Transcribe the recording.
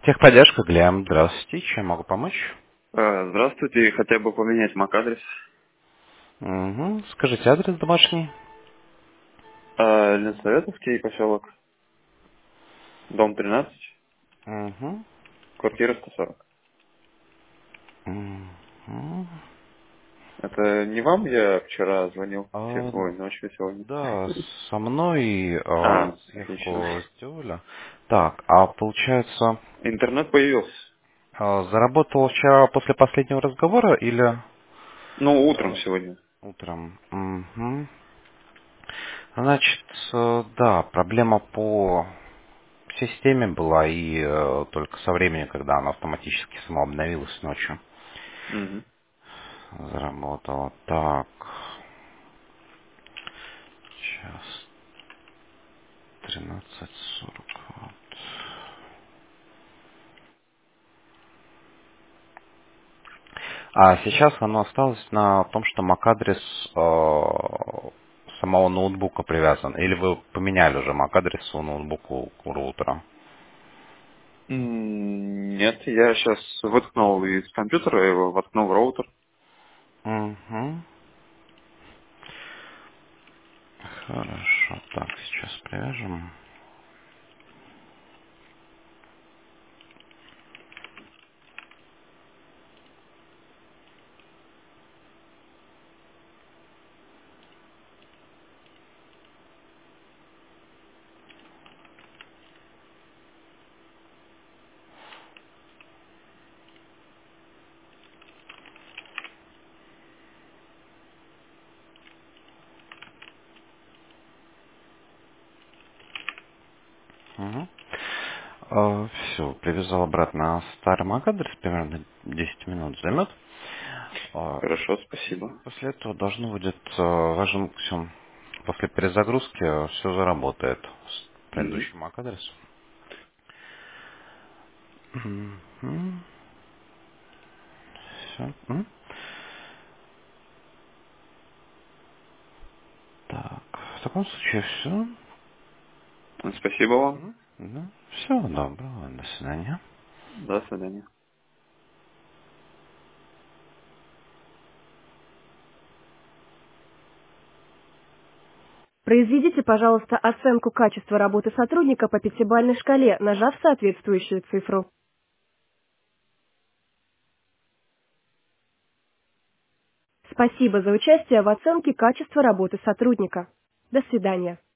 Техподдержка, Глеб. Здравствуйте. Чем могу помочь? Здравствуйте, хотя бы поменять MAC-адрес. Угу. Скажите адрес домашний. Ленсоветовский поселок, дом 13, Угу. квартира 140. Угу. Это не вам я вчера звонил? А, Ой, ночью сегодня. да, со мной Отлично. заявку сделали. Так, а получается, Интернет появился. заработал вчера после последнего разговора или Ну, утром сегодня. утром? Угу. Значит, да, проблема по системе была и только со временем, когда она автоматически самообновилась ночью, Мгм. заработала. Так, сейчас 13:40. Вот. А сейчас оно осталось на том, что MAC-адрес самого ноутбука привязан. Или вы поменяли уже MAC-адрес у ноутбука у роутера? Нет, я сейчас воткнул из компьютера, я его воткнул в роутер. Угу. Хорошо. Так, сейчас привяжем. Угу. Все, привязал обратно старый MAC-адрес, примерно 10 минут займет. Хорошо, спасибо. После этого должно будет ваш максимум после перезагрузки все заработает с Мгм. предыдущим MAC-адресом. Все. Так, в таком случае все. Спасибо вам. Да. Всего доброго, до свидания. До свидания. Произведите, пожалуйста, оценку качества работы сотрудника по пятибалльной шкале, нажав соответствующую цифру. Спасибо за участие в оценке качества работы сотрудника. До свидания.